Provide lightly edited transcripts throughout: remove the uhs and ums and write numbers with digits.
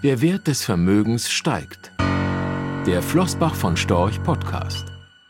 Der Wert des Vermögens steigt. Der Flossbach von Storch Podcast.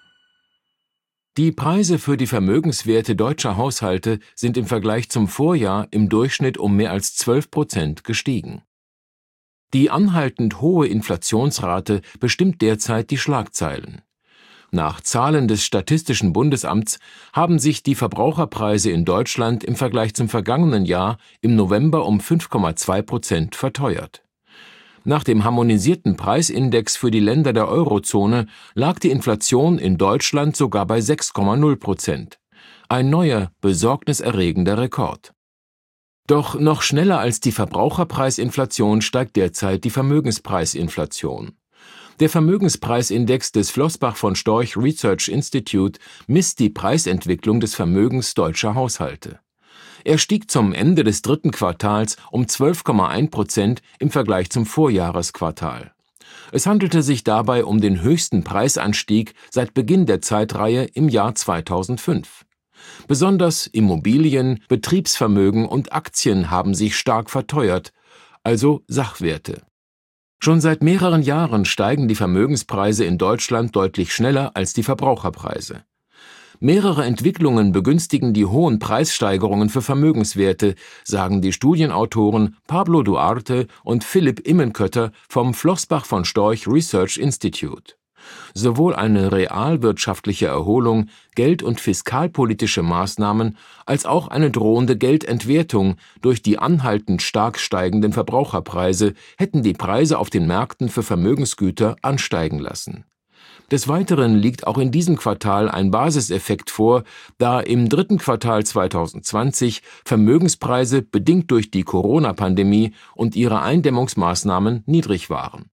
Die Preise für die Vermögenswerte deutscher Haushalte sind im Vergleich zum Vorjahr im Durchschnitt um mehr als 12% gestiegen. Die anhaltend hohe Inflationsrate bestimmt derzeit die Schlagzeilen. Nach Zahlen des Statistischen Bundesamts haben sich die Verbraucherpreise in Deutschland im Vergleich zum vergangenen Jahr im November um 5,2% verteuert. Nach dem harmonisierten Preisindex für die Länder der Eurozone lag die Inflation in Deutschland sogar bei 6,0%. Ein neuer, besorgniserregender Rekord. Doch noch schneller als die Verbraucherpreisinflation steigt derzeit die Vermögenspreisinflation. Der Vermögenspreisindex des Flossbach von Storch Research Institute misst die Preisentwicklung des Vermögens deutscher Haushalte. Er stieg zum Ende des dritten Quartals um 12,1% im Vergleich zum Vorjahresquartal. Es handelte sich dabei um den höchsten Preisanstieg seit Beginn der Zeitreihe im Jahr 2005. Besonders Immobilien, Betriebsvermögen und Aktien haben sich stark verteuert, also Sachwerte. Schon seit mehreren Jahren steigen die Vermögenspreise in Deutschland deutlich schneller als die Verbraucherpreise. Mehrere Entwicklungen begünstigen die hohen Preissteigerungen für Vermögenswerte, sagen die Studienautoren Pablo Duarte und Philipp Immenkötter vom Flossbach von Storch Research Institute. Sowohl eine realwirtschaftliche Erholung, geld- und fiskalpolitische Maßnahmen als auch eine drohende Geldentwertung durch die anhaltend stark steigenden Verbraucherpreise hätten die Preise auf den Märkten für Vermögensgüter ansteigen lassen. Des Weiteren liegt auch in diesem Quartal ein Basiseffekt vor, da im dritten Quartal 2020 Vermögenspreise bedingt durch die Corona-Pandemie und ihre Eindämmungsmaßnahmen niedrig waren.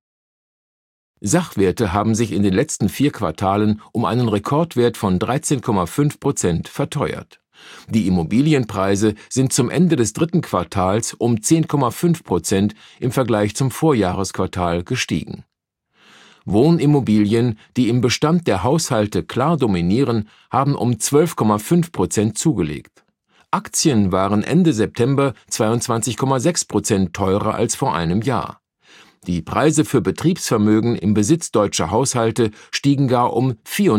Sachwerte haben sich in den letzten 4 Quartalen um einen Rekordwert von 13,5% verteuert. Die Immobilienpreise sind zum Ende des dritten Quartals um 10,5% im Vergleich zum Vorjahresquartal gestiegen. Wohnimmobilien, die im Bestand der Haushalte klar dominieren, haben um 12,5% zugelegt. Aktien waren Ende September 22,6% teurer als vor einem Jahr. Die Preise für Betriebsvermögen im Besitz deutscher Haushalte stiegen gar um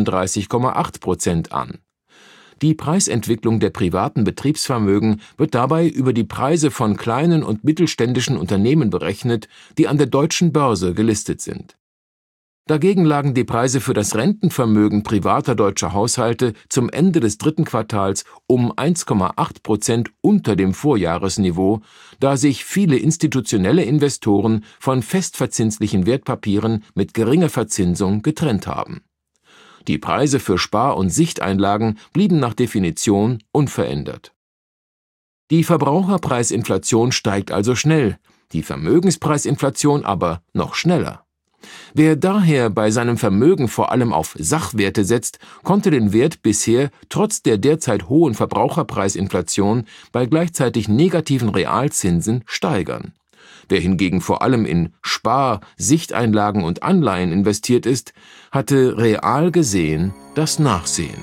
34,8% an. Die Preisentwicklung der privaten Betriebsvermögen wird dabei über die Preise von kleinen und mittelständischen Unternehmen berechnet, die an der deutschen Börse gelistet sind. Dagegen lagen die Preise für das Rentenvermögen privater deutscher Haushalte zum Ende des dritten Quartals um 1,8% unter dem Vorjahresniveau, da sich viele institutionelle Investoren von festverzinslichen Wertpapieren mit geringer Verzinsung getrennt haben. Die Preise für Spar- und Sichteinlagen blieben nach Definition unverändert. Die Verbraucherpreisinflation steigt also schnell, die Vermögenspreisinflation aber noch schneller. Wer daher bei seinem Vermögen vor allem auf Sachwerte setzt, konnte den Wert bisher trotz der derzeit hohen Verbraucherpreisinflation bei gleichzeitig negativen Realzinsen steigern. Wer hingegen vor allem in Spar-, Sichteinlagen und Anleihen investiert ist, hatte real gesehen das Nachsehen.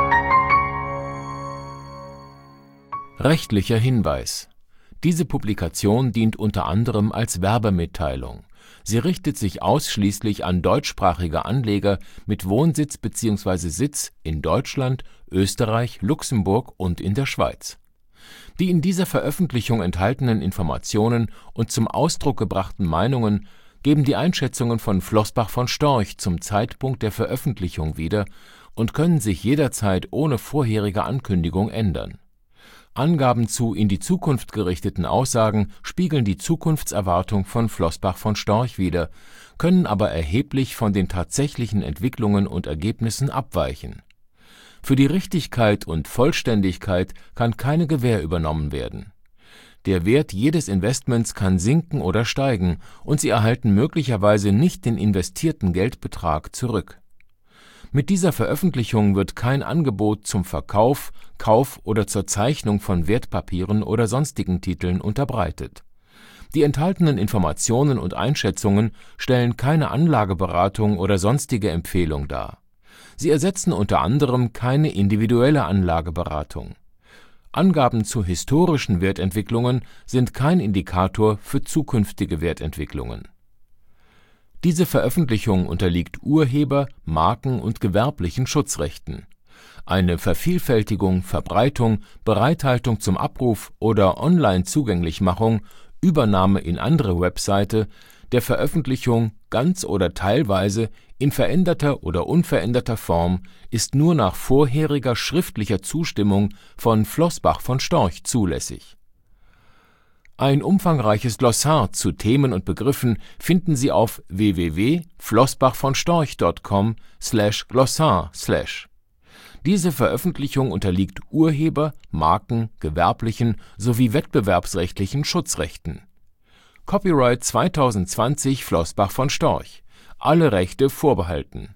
Rechtlicher Hinweis: Diese Publikation dient unter anderem als Werbemitteilung. Sie richtet sich ausschließlich an deutschsprachige Anleger mit Wohnsitz bzw. Sitz in Deutschland, Österreich, Luxemburg und in der Schweiz. Die in dieser Veröffentlichung enthaltenen Informationen und zum Ausdruck gebrachten Meinungen geben die Einschätzungen von Flossbach von Storch zum Zeitpunkt der Veröffentlichung wieder und können sich jederzeit ohne vorherige Ankündigung ändern. Angaben zu in die Zukunft gerichteten Aussagen spiegeln die Zukunftserwartung von Flossbach von Storch wider, können aber erheblich von den tatsächlichen Entwicklungen und Ergebnissen abweichen. Für die Richtigkeit und Vollständigkeit kann keine Gewähr übernommen werden. Der Wert jedes Investments kann sinken oder steigen und Sie erhalten möglicherweise nicht den investierten Geldbetrag zurück. Mit dieser Veröffentlichung wird kein Angebot zum Verkauf, Kauf oder zur Zeichnung von Wertpapieren oder sonstigen Titeln unterbreitet. Die enthaltenen Informationen und Einschätzungen stellen keine Anlageberatung oder sonstige Empfehlung dar. Sie ersetzen unter anderem keine individuelle Anlageberatung. Angaben zu historischen Wertentwicklungen sind kein Indikator für zukünftige Wertentwicklungen. Diese Veröffentlichung unterliegt Urheber-, Marken- und gewerblichen Schutzrechten. Eine Vervielfältigung, Verbreitung, Bereithaltung zum Abruf oder Online-Zugänglichmachung, Übernahme in andere Webseite, der Veröffentlichung ganz oder teilweise in veränderter oder unveränderter Form ist nur nach vorheriger schriftlicher Zustimmung von Floßbach von Storch zulässig. Ein umfangreiches Glossar zu Themen und Begriffen finden Sie auf www.floßbachvonstorch.com/Glossar/. Diese Veröffentlichung unterliegt Urheber-, Marken-, gewerblichen sowie wettbewerbsrechtlichen Schutzrechten. Copyright 2020 Floßbach von Storch. Alle Rechte vorbehalten